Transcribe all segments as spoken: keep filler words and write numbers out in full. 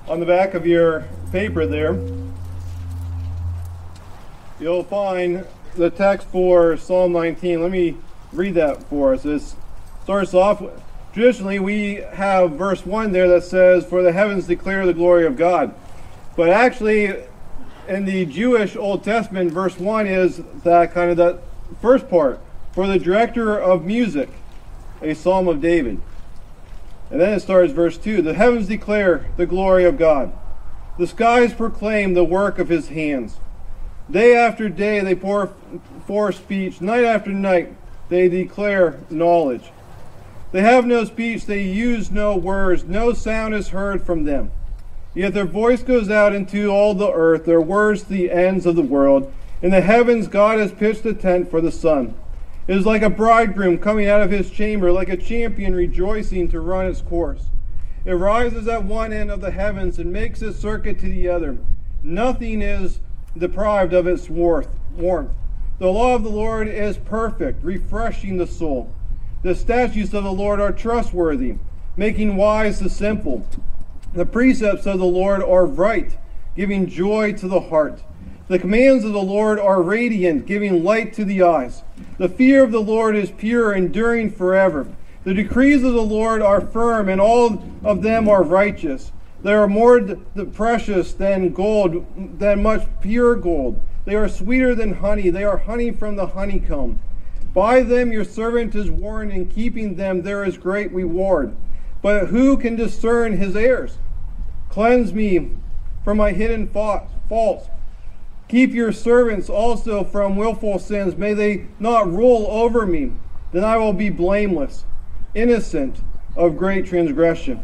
On the back of your paper there, you'll find the text for Psalm nineteen. Let me read that for us. It starts off, traditionally we have verse one there that says, "For the heavens declare the glory of God." But actually, in the Jewish Old Testament, verse one is that kind of that first part. "For the director of music, a psalm of David." And then it starts verse two. "The heavens declare the glory of God. The skies proclaim the work of his hands. Day after day they pour forth speech. Night after night they declare knowledge. They have no speech, they use no words. No sound is heard from them. Yet their voice goes out into all the earth, their words to the ends of the world. In the heavens God has pitched a tent for the sun. It is like a bridegroom coming out of his chamber, like a champion rejoicing to run its course. It rises at one end of the heavens and makes its circuit to the other. Nothing is deprived of its warmth. The law of the Lord is perfect, refreshing the soul. The statutes of the Lord are trustworthy, making wise the simple. The precepts of the Lord are right, giving joy to the heart. The commands of the Lord are radiant, giving light to the eyes. The fear of the Lord is pure, enduring forever. The decrees of the Lord are firm, and all of them are righteous. They are more d- precious than gold, than much pure gold. They are sweeter than honey. They are honey from the honeycomb. By them your servant is warned, in keeping them there is great reward. But who can discern his errors? Cleanse me from my hidden faults. Keep your servants also from willful sins. May they not rule over me. Then I will be blameless, innocent of great transgression.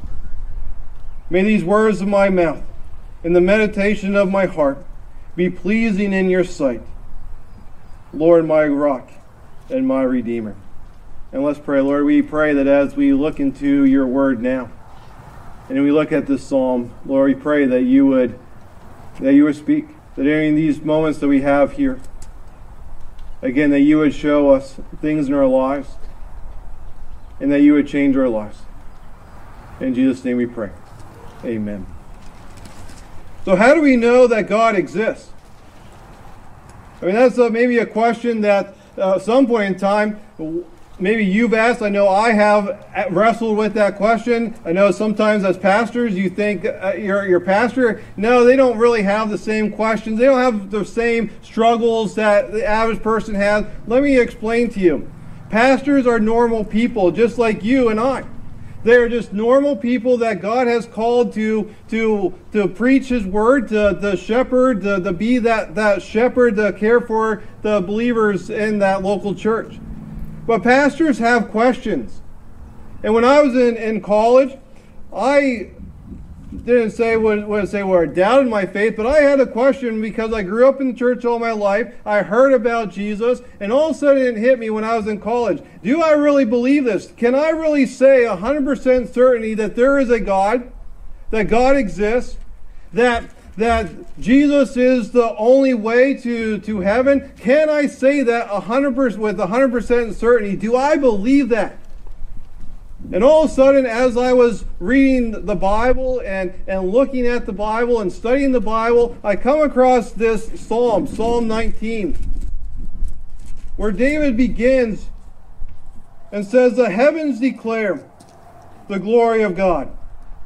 May these words of my mouth and the meditation of my heart be pleasing in your sight, Lord, my rock and my redeemer. And let's pray. Lord, we pray that as we look into your word now, and we look at this psalm, Lord, we pray that you would that you would speak, that during these moments that we have here, again, that you would show us things in our lives, and that you would change our lives. In Jesus' name we pray. Amen. So how do we know that God exists? I mean, that's a, maybe a question that uh, at some point in time, maybe you've asked. I know I have wrestled with that question. I know sometimes as pastors, you think uh, your your pastor. No, they don't really have the same questions. They don't have the same struggles that the average person has. Let me explain to you. Pastors are normal people, just like you and I. They're just normal people that God has called to to to preach His word, to the shepherd, to, to be that, that shepherd, to care for the believers in that local church. But pastors have questions. And when I was in, in college, I didn't say would, would say where I doubted my faith, but I had a question because I grew up in the church all my life. I heard about Jesus, and all of a sudden it hit me when I was in college. Do I really believe this? Can I really say one hundred percent certainty that there is a God, that God exists, that that Jesus is the only way to, to heaven? Can I say that one hundred percent with one hundred percent certainty? Do I believe that? And all of a sudden, as I was reading the Bible and, and looking at the Bible and studying the Bible, I come across this psalm, Psalm nineteen, where David begins and says, "The heavens declare the glory of God.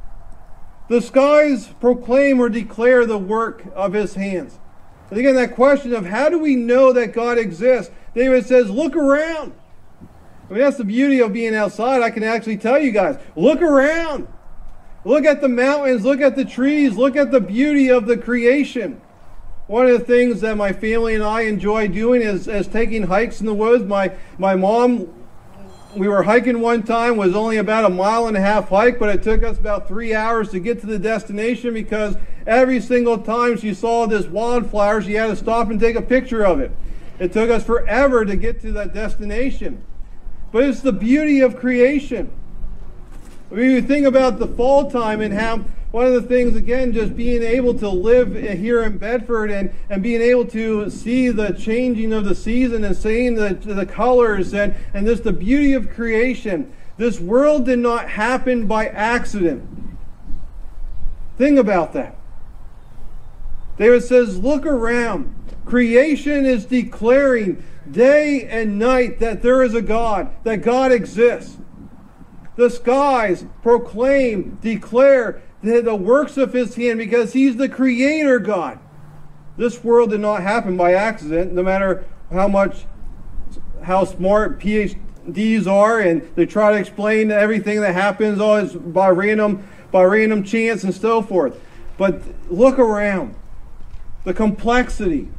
The skies proclaim or declare the work of his hands." And again, that question of how do we know that God exists? David says, look around. I mean, that's the beauty of being outside. I can actually tell you guys, look around. Look at the mountains, look at the trees, look at the beauty of the creation. One of the things that my family and I enjoy doing is, is taking hikes in the woods. My, my mom, we were hiking one time, was only about a mile and a half hike, but it took us about three hours to get to the destination because every single time she saw this wildflower, she had to stop and take a picture of it. It took us forever to get to that destination. But it's the beauty of creation. When you think about the fall time and how one of the things, again, just being able to live here in Bedford and, and being able to see the changing of the season and seeing the, the colors and, and just the beauty of creation. This world did not happen by accident. Think about that. David says, look around. Creation is declaring day and night that there is a God, that God exists. The skies proclaim, declare the, the works of his hand because he's the creator God. This world did not happen by accident, no matter how much, how smart P H Ds are, and they try to explain everything that happens always by random, by random chance and so forth. But look around. The complexity.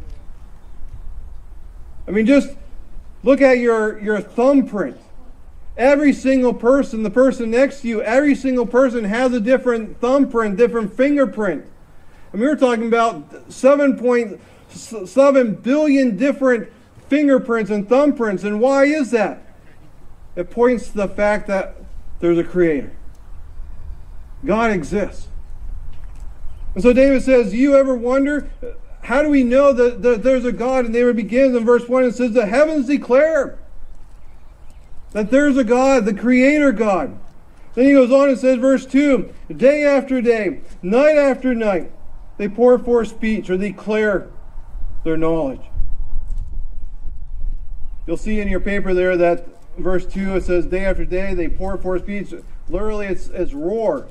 I mean, just look at your, your thumbprint. Every single person, the person next to you, every single person has a different thumbprint, different fingerprint. I mean, we're talking about seven point seven billion different fingerprints and thumbprints. And why is that? It points to the fact that there's a creator. God exists. And so David says, you ever wonder, how do we know that, that there's a God? And David begins in verse one and says, the heavens declare that there's a God, the creator God. Then he goes on and says, verse two, day after day, night after night, they pour forth speech or declare their knowledge. You'll see in your paper there that verse two, it says, day after day, they pour forth speech. Literally, it's, it's roar.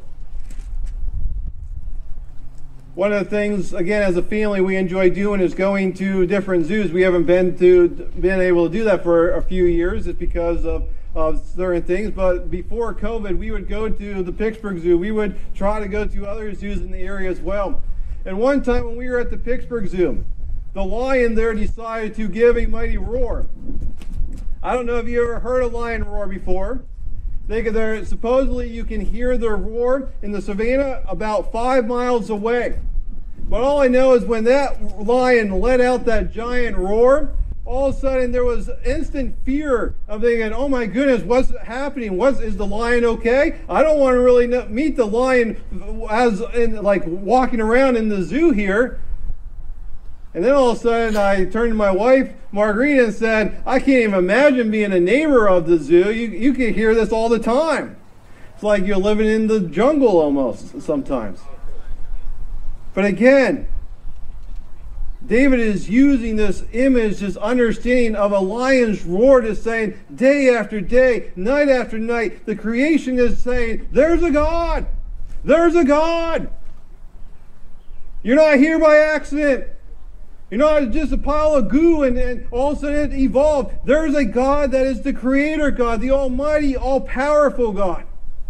One of the things, again, as a family, we enjoy doing is going to different zoos. We haven't been to been able to do that for a few years. It's because of, of certain things. But before COVID, we would go to the Pittsburgh Zoo. We would try to go to other zoos in the area as well. And one time when we were at the Pittsburgh Zoo, the lion there decided to give a mighty roar. I don't know if you ever heard a lion roar before. They could, there, supposedly you can hear the roar in the savannah about five miles away. But all I know is when that lion let out that giant roar, all of a sudden there was instant fear of thinking, oh my goodness, what's happening? What's, is the lion okay? I don't want to really know, meet the lion as in, like walking around in the zoo here. And then all of a sudden I turned to my wife, Margarita, and said, I can't even imagine being a neighbor of the zoo. You, you can hear this all the time. It's like you're living in the jungle almost sometimes. But again, David is using this image, this understanding of a lion's roar to saying day after day, night after night, the creation is saying, there's a God. There's a God. You're not here by accident. You're not just a pile of goo and, and all of a sudden it evolved. There's a God that is the creator God, the almighty, all-powerful God.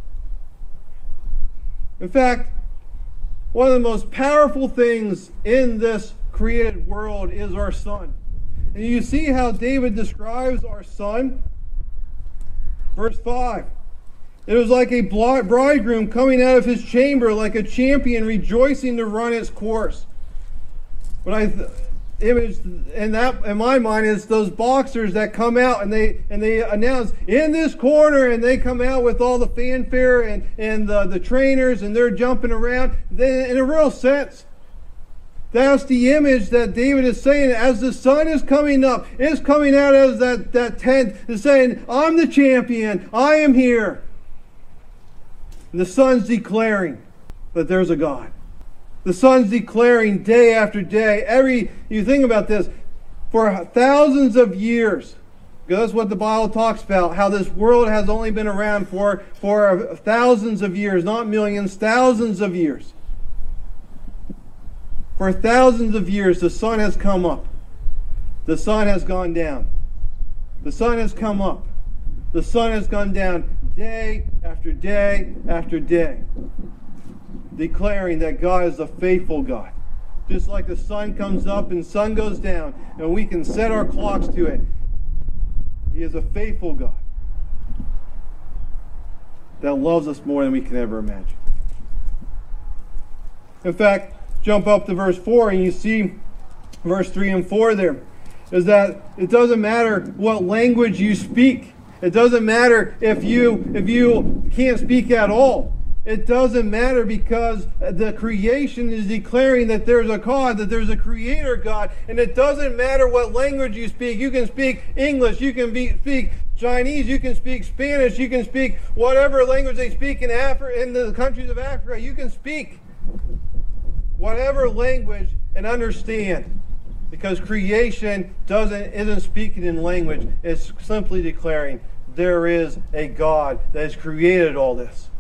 In fact, one of the most powerful things in this created world is our sun. And you see how David describes our sun? Verse five. It was like a bridegroom coming out of his chamber, like a champion rejoicing to run its course. When I th- image in that in my mind is those boxers that come out and they and they announce in this corner, and they come out with all the fanfare and and the, the trainers, and they're jumping around. Then in a real sense, that's the image that David is saying. As the sun is coming up, it's coming out as that that tent is saying, I'm the champion, I am here. And the sun's declaring that there's a God. The sun's declaring day after day. Every you think about this, for thousands of years, because that's what the Bible talks about, how this world has only been around for, for thousands of years, not millions, thousands of years. For thousands of years, the sun has come up. The sun has gone down. The sun has come up. The sun has gone down day after day after day, declaring that God is a faithful God. Just like the sun comes up and sun goes down, and we can set our clocks to it. He is a faithful God that loves us more than we can ever imagine. In fact, jump up to verse four, and you see verse three and four there, is that it doesn't matter what language you speak. It doesn't matter if you if you can't speak at all. It doesn't matter, because the creation is declaring that there's a God, that there's a creator God. And it doesn't matter what language you speak. You can speak English, you can be, speak Chinese, you can speak Spanish, you can speak whatever language they speak in Africa, in the countries of Africa, you can speak. whatever language and understand. Because creation doesn't isn't speaking in language. It's simply declaring there is a God that has created all this.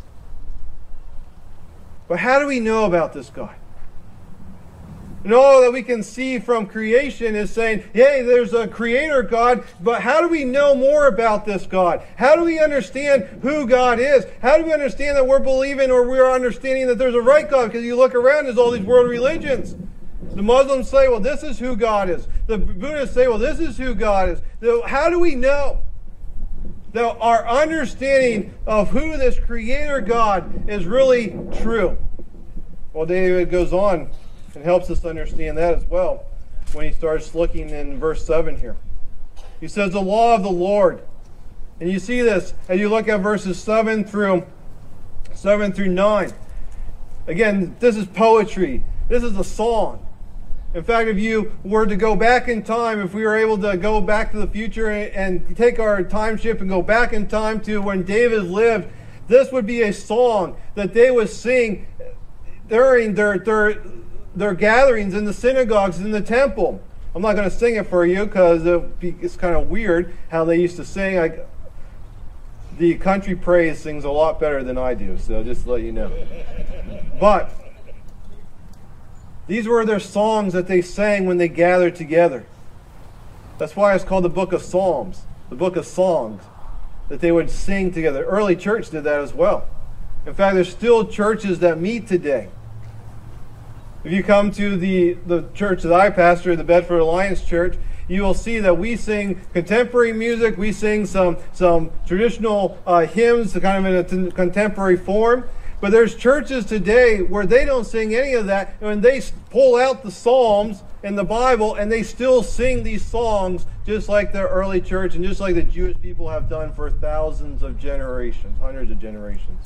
But how do we know about this God? And all that we can see from creation is saying, hey, there's a creator God, but how do we know more about this God? How do we understand who God is? How do we understand that we're believing or we're understanding that there's a right God? Because you look around, there's all these world religions. The Muslims say, well, this is who God is. The Buddhists say, well, this is who God is. How do we know that our understanding of who this creator God is really true? Well, David goes on and helps us understand that as well when he starts looking in verse seven here. He says, the law of the Lord. And you see this as you look at verses seven through seven through nine. Again, this is poetry. This is a song. In fact, if you were to go back in time, if we were able to go back to the future and, and take our time ship and go back in time to when David lived, this would be a song that they would sing during their, their, their gatherings in the synagogues, in the temple. I'm not going to sing it for you because it's kind of weird how they used to sing. I, the country praise sings a lot better than I do, so just to let you know. But these were their songs that they sang when they gathered together. That's why it's called the Book of Psalms, the Book of Songs, that they would sing together. Early church did that as well. In fact, there's still churches that meet today. If you come to the, the church that I pastor, the Bedford Alliance Church, you will see that we sing contemporary music. We sing some, some traditional uh, hymns, kind of in a t- contemporary form. But there's churches today where they don't sing any of that, and they pull out the Psalms in the Bible, and they still sing these songs just like the early church and just like the Jewish people have done for thousands of generations, hundreds of generations.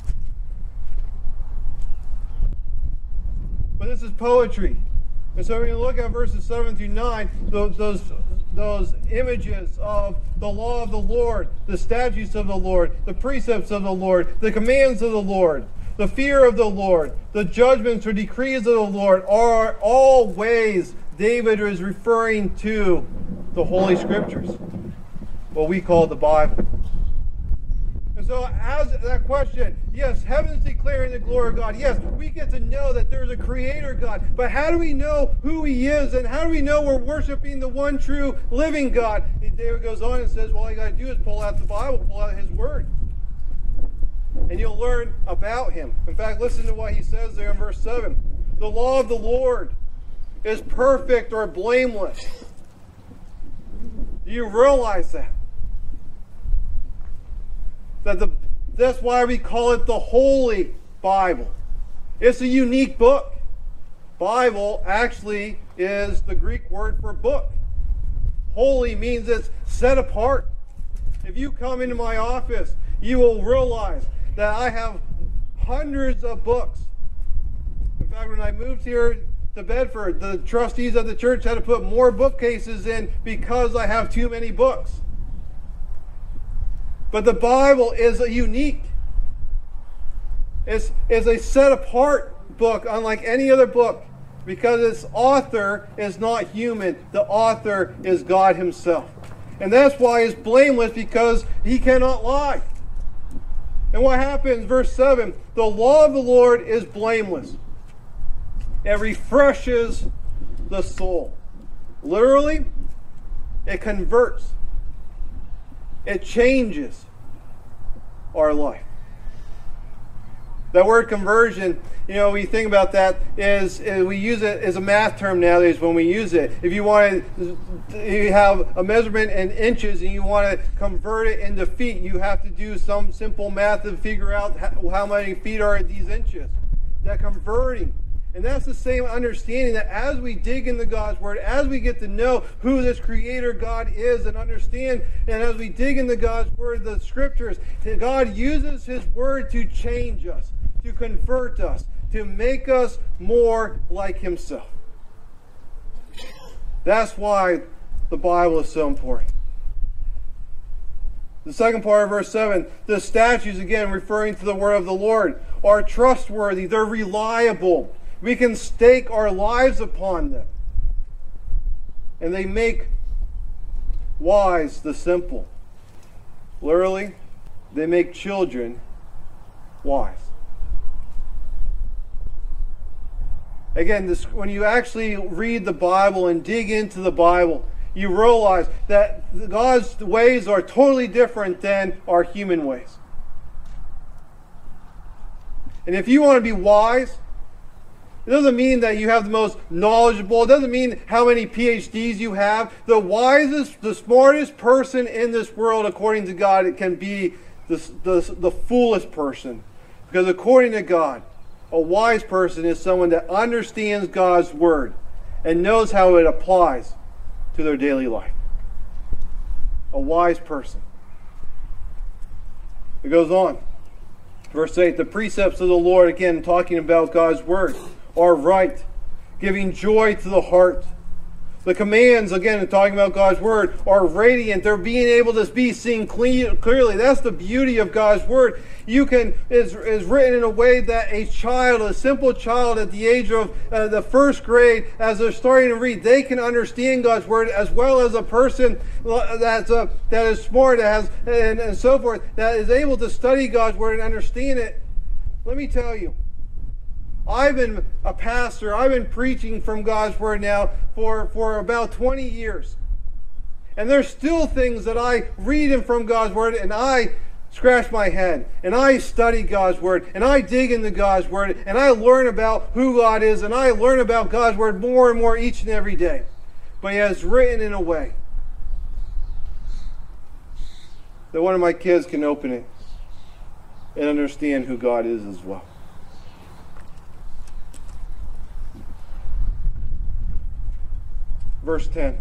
But this is poetry. And so when you look at verses seven through nine, those, those, those images of the law of the Lord, the statutes of the Lord, the precepts of the Lord, the commands of the Lord, the fear of the Lord, the judgments or decrees of the Lord are all ways David is referring to the Holy Scriptures, what we call the Bible. And so as that question, yes, heaven's declaring the glory of God. Yes, we get to know that there's a creator God. But how do we know who he is? And how do we know we're worshiping the one true living God? And David goes on and says, well, all you got to do is pull out the Bible, pull out his word. And you'll learn about him. In fact, listen to what he says there in verse seven. The law of the Lord is perfect or blameless. Do you realize that? That the that's why we call it the Holy Bible. It's a unique book. Bible actually is the Greek word for book. Holy means it's set apart. If you come into my office, you will realize that I have hundreds of books. In fact, when I moved here to Bedford, the trustees of the church had to put more bookcases in because I have too many books. But the Bible is a unique, it's, it's a set-apart book, unlike any other book, because its author is not human. The author is God himself. And that's why it's blameless, because he cannot lie. And what happens, verse seven, the law of the Lord is blameless. It refreshes the soul. Literally, it converts. It changes our life. That word conversion, you know, we think about that is, is we use it as a math term nowadays when we use it. If you want to, you have a measurement in inches and you want to convert it into feet, you have to do some simple math to figure out how, how many feet are these inches. That converting. And that's the same understanding that as we dig into God's Word, as we get to know who this Creator God is and understand, and as we dig into God's Word, the Scriptures, God uses His Word to change us, to convert us, to make us more like Himself. That's why the Bible is so important. The second part of verse seven, the statutes, again referring to the Word of the Lord, are trustworthy, they're reliable. We can stake our lives upon them. And they make wise the simple. Literally, they make children wise. Again, this, when you actually read the Bible and dig into the Bible, you realize that God's ways are totally different than our human ways. And if you want to be wise, it doesn't mean that you have the most knowledgeable. It doesn't mean how many P H Ds you have. The wisest, the smartest person in this world, according to God, it can be the, the, the foolish person. Because according to God, a wise person is someone that understands God's word and knows how it applies to their daily life. A wise person. It goes on. Verse eight, the precepts of the Lord, again talking about God's word, are right, giving joy to the heart. The commands, again talking about God's word, are radiant. They're being able to be seen clean, clearly. That's the beauty of God's word. You can is is written in a way that a child, a simple child at the age of uh, the first grade, as they're starting to read, they can understand God's word, as well as a person that's uh, that is smart, that has and, and so forth, that is able to study God's word and understand it. Let me tell you, I've been a pastor, I've been preaching from God's word now for, for about twenty years. And there's still things that I read in from God's word, and I scratch my head, and I study God's word, and I dig into God's word, and I learn about who God is, and I learn about God's word more and more each and every day. But He has written in a way that one of my kids can open it and understand who God is as well. Verse ten.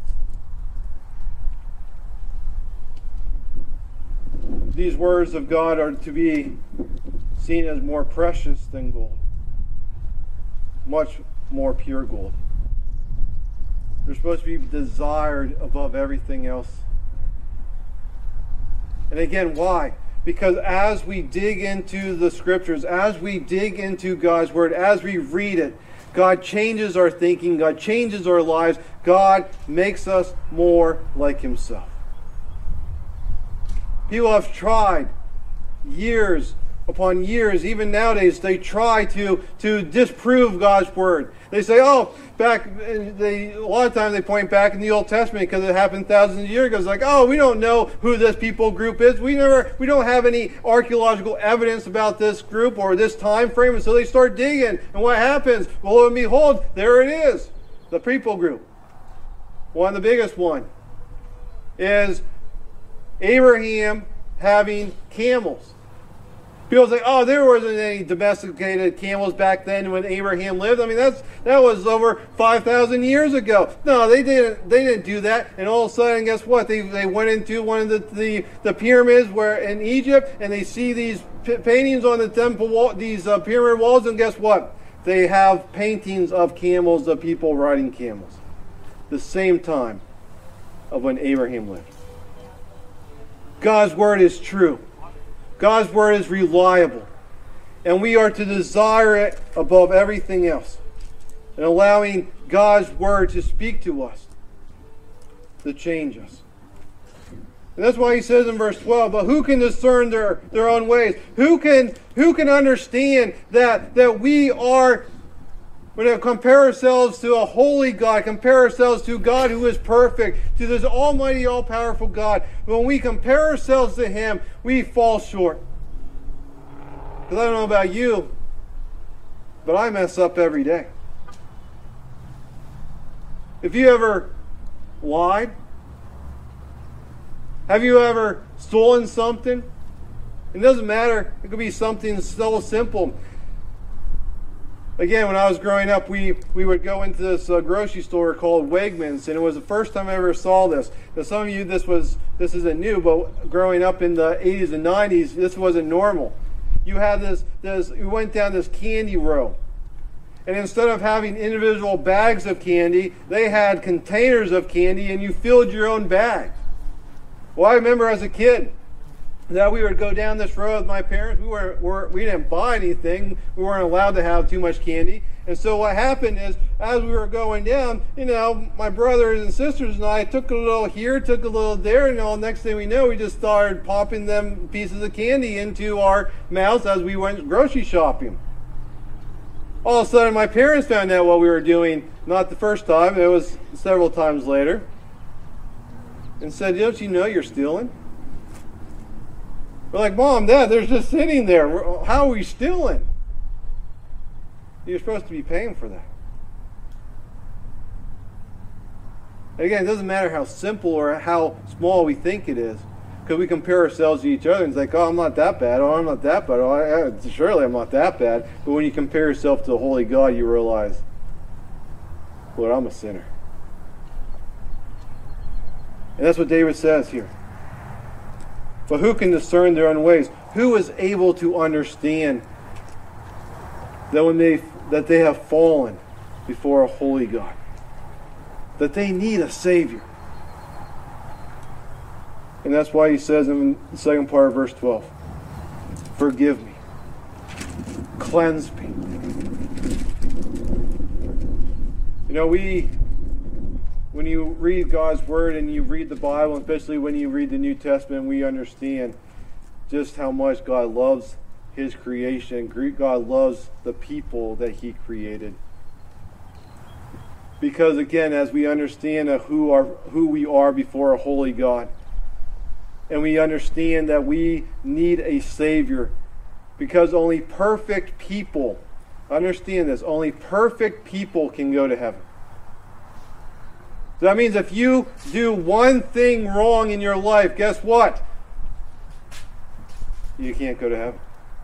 These words of God are to be seen as more precious than gold. Much more pure gold. They're supposed to be desired above everything else. And again, why? Because as we dig into the Scriptures, as we dig into God's Word, as we read it, God changes our thinking, God changes our lives, God makes us more like Himself. People have tried years upon years, even nowadays, they try to, to disprove God's Word. They say, oh, back, they, a lot of times they point back in the Old Testament because it happened thousands of years ago. It's like, oh, we don't know who this people group is. We never, we don't have any archaeological evidence about this group or this time frame. And so they start digging. And what happens? Well, lo and behold, there it is, the people group. One, the biggest one, is Abraham having camels. People say, oh, there wasn't any domesticated camels back then when Abraham lived. I mean, that's that was over five thousand years ago. No, they didn't They didn't do that. And all of a sudden, guess what? They they went into one of the, the, the pyramids where in Egypt, and they see these p- paintings on the temple wall, these uh, pyramid walls, and guess what? They have paintings of camels, of people riding camels. The same time of when Abraham lived. God's Word is true. God's Word is reliable. And we are to desire it above everything else. And allowing God's Word to speak to us, to change us. And that's why he says in verse twelve, but who can discern their, their own ways? Who can, who can understand that, that we are, when we compare ourselves to a holy God, compare ourselves to God who is perfect, to this almighty, all-powerful God, when we compare ourselves to Him, we fall short. Because I don't know about you, but I mess up every day. If you ever lied, have you ever stolen something? It doesn't matter. It could be something so simple. Again, when I was growing up, we, we would go into this uh, grocery store called Wegmans, and it was the first time I ever saw this. Now, some of you, this was this isn't new, but growing up in the eighties and nineties, this wasn't normal. You had this, this you went down this candy row, and instead of having individual bags of candy, they had containers of candy, and you filled your own bag. Well, I remember as a kid that we would go down this road with my parents. We weren't, were, we didn't buy anything. We weren't allowed to have too much candy. And so what happened is, as we were going down, you know, my brothers and sisters and I took a little here, took a little there, and all next thing we know, we just started popping them pieces of candy into our mouths as we went grocery shopping. All of a sudden, my parents found out what we were doing, not the first time, it was several times later, and said, don't you know you're stealing? We're like, Mom, Dad, they're just sitting there. How are we stealing? You're supposed to be paying for that. Again, it doesn't matter how simple or how small we think it is, because we compare ourselves to each other and it's like, oh, I'm not that bad, oh, I'm not that bad, oh, I, surely I'm not that bad. But when you compare yourself to the Holy God, you realize, Lord, I'm a sinner. And that's what David says here. But who can discern their own ways? Who is able to understand that when they that they have fallen before a holy God, that they need a Savior? And that's why he says in the second part of verse twelve, forgive me, cleanse me. You know, we, when you read God's Word and you read the Bible, especially when you read the New Testament, we understand just how much God loves His creation. God loves the people that He created. Because again, as we understand who are who we are before a holy God, and we understand that we need a Savior, because only perfect people, understand this, only perfect people can go to heaven. So that means if you do one thing wrong in your life, guess what? You can't go to heaven.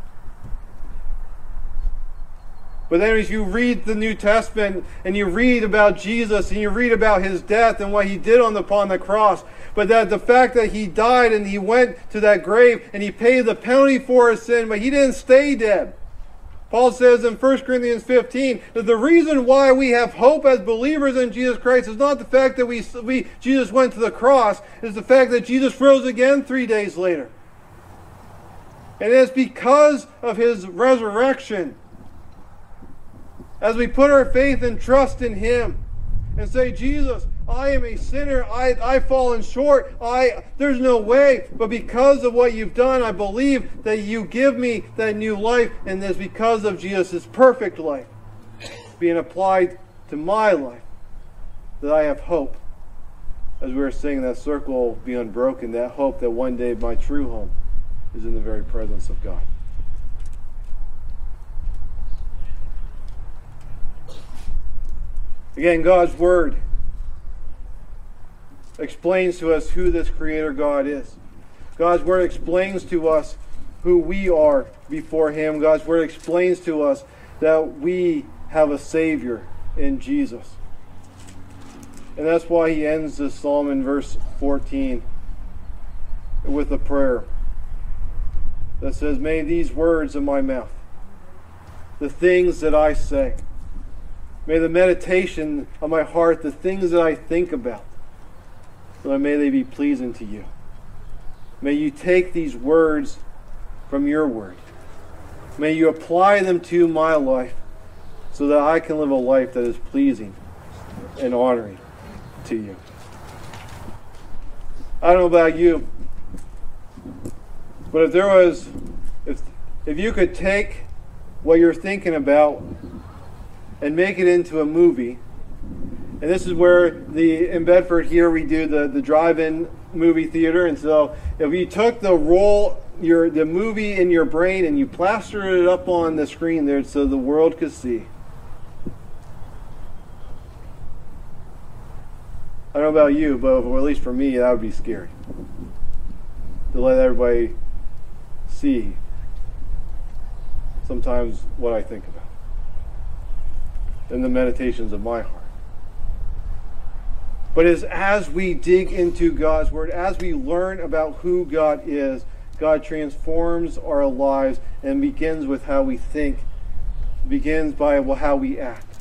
But then as you read the New Testament and you read about Jesus and you read about His death and what He did on the, upon the cross, but that the fact that He died and He went to that grave and He paid the penalty for His sin, but He didn't stay dead. Paul says in First Corinthians fifteen that the reason why we have hope as believers in Jesus Christ is not the fact that we, we Jesus went to the cross, it's the fact that Jesus rose again three days later. And it's because of His resurrection, as we put our faith and trust in Him and say, Jesus, I am a sinner, I, I've fallen short, I, there's no way, but because of what you've done, I believe that you give me that new life, and it's because of Jesus' perfect life being applied to my life that I have hope. As we were saying, that circle be unbroken, that hope that one day my true home is in the very presence of God. Again, God's Word explains to us who this Creator God is. God's Word explains to us who we are before Him. God's Word explains to us that we have a Savior in Jesus. And that's why He ends this psalm in verse fourteen with a prayer that says, may these words of my mouth, the things that I say, may the meditation of my heart, the things that I think about, Lord, may they be pleasing to you. May you take these words from your word. May you apply them to my life so that I can live a life that is pleasing and honoring to you. I don't know about you, but if there was, if, if you could take what you're thinking about and make it into a movie. And this is where the in Bedford here we do the, the drive-in movie theater. And so if you took the roll, your the movie in your brain and you plastered it up on the screen there so the world could see. I don't know about you, but at least for me, that would be scary. To let everybody see sometimes what I think about and the meditations of my heart. But it's as we dig into God's Word, as we learn about who God is, God transforms our lives and begins with how we think, begins by how we act.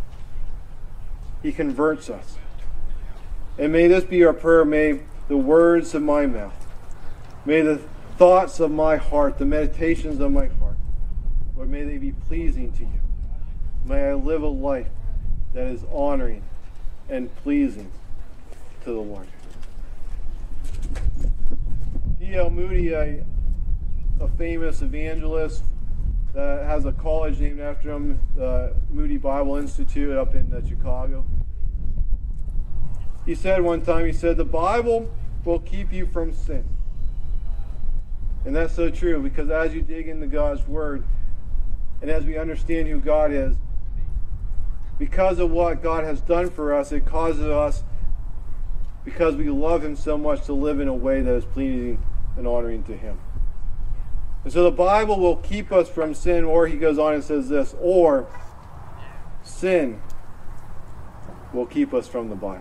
He converts us. And may this be our prayer. May the words of my mouth, may the thoughts of my heart, the meditations of my heart, Lord, may they be pleasing to you. May I live a life that is honoring and pleasing to the Lord. D L Moody, a, a famous evangelist that has a college named after him, the Moody Bible Institute up in uh, Chicago. He said one time, he said, the Bible will keep you from sin. And that's so true, because as you dig into God's Word, and as we understand who God is, because of what God has done for us, it causes us, because we love Him so much, to live in a way that is pleasing and honoring to Him. And so the Bible will keep us from sin, or he goes on and says this, or sin will keep us from the Bible.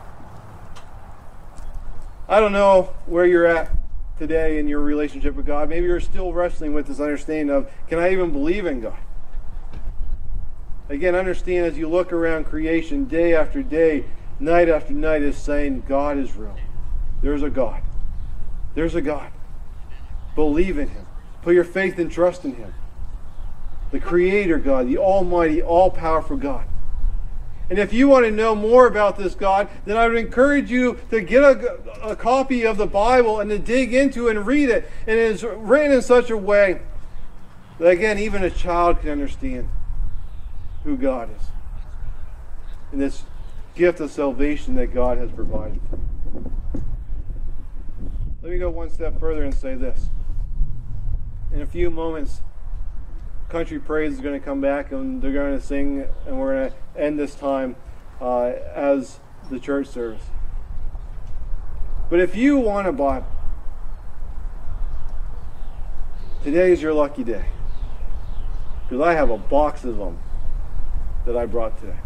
I don't know where you're at today in your relationship with God. Maybe you're still wrestling with this understanding of, can I even believe in God? Again, understand as you look around creation day after day, night after night, is saying God is real. There's a God. There's a God. Believe in Him. Put your faith and trust in Him. The Creator God, the Almighty, all-powerful God. And if you want to know more about this God, then I would encourage you to get a, a copy of the Bible and to dig into it and read it. And it is written in such a way that, again, even a child can understand who God is. And this gift of salvation that God has provided. Let me go one step further and say this. In a few moments, Country Praise is going to come back and they're going to sing, and we're going to end this time uh, as the church service. But if you want a Bible, today is your lucky day, because I have a box of them that I brought today.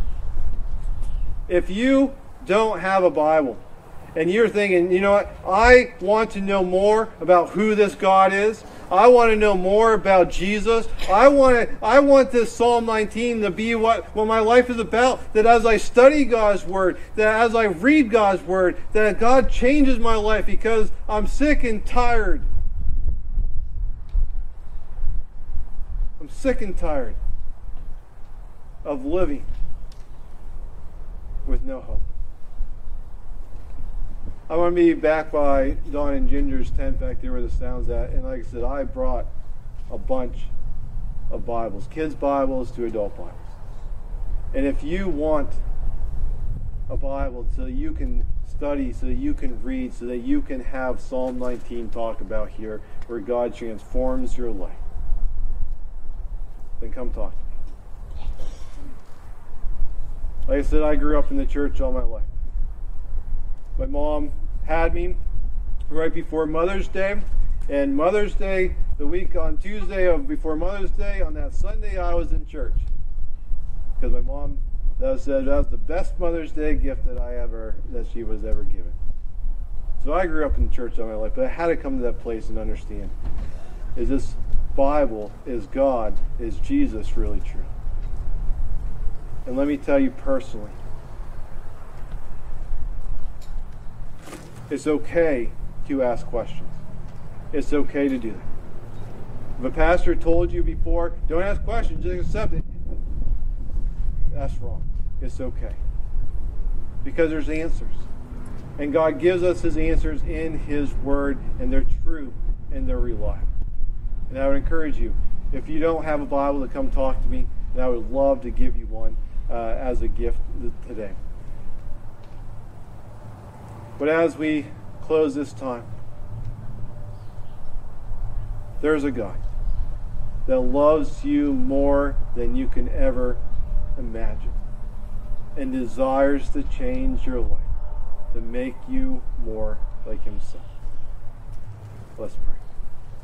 If you don't have a Bible, and you're thinking, you know what, I want to know more about who this God is. I want to know more about Jesus. I want to, I want this Psalm nineteen to be what, what my life is about. That as I study God's Word, that as I read God's Word, that God changes my life, because I'm sick and tired. I'm sick and tired of living with no hope. I want to be back by Dawn and Ginger's tent back there where the sound's at. And like I said, I brought a bunch of Bibles, kids' Bibles to adult Bibles. And if you want a Bible so you can study, so you can read, so that you can have Psalm nineteen talk about here, where God transforms your life, then come talk to me. Like I said, I grew up in the church all my life. My mom had me right before Mother's Day, and Mother's Day, the week on Tuesday of before Mother's Day, on that Sunday I was in church, because my mom that said that was the best Mother's Day gift that I ever that she was ever given. So I grew up in church all my life, but I had to come to that place and understand: is this Bible, is God, is Jesus really true? And let me tell you personally, it's okay to ask questions. It's okay to do that. If a pastor told you before, don't ask questions, just accept it, that's wrong. It's okay. Because there's answers. And God gives us His answers in His Word, and they're true and they're reliable. And I would encourage you, if you don't have a Bible, to come talk to me, and I would love to give you one uh, as a gift today. But as we close this time, there's a God that loves you more than you can ever imagine, and desires to change your life, to make you more like Himself. Let's pray.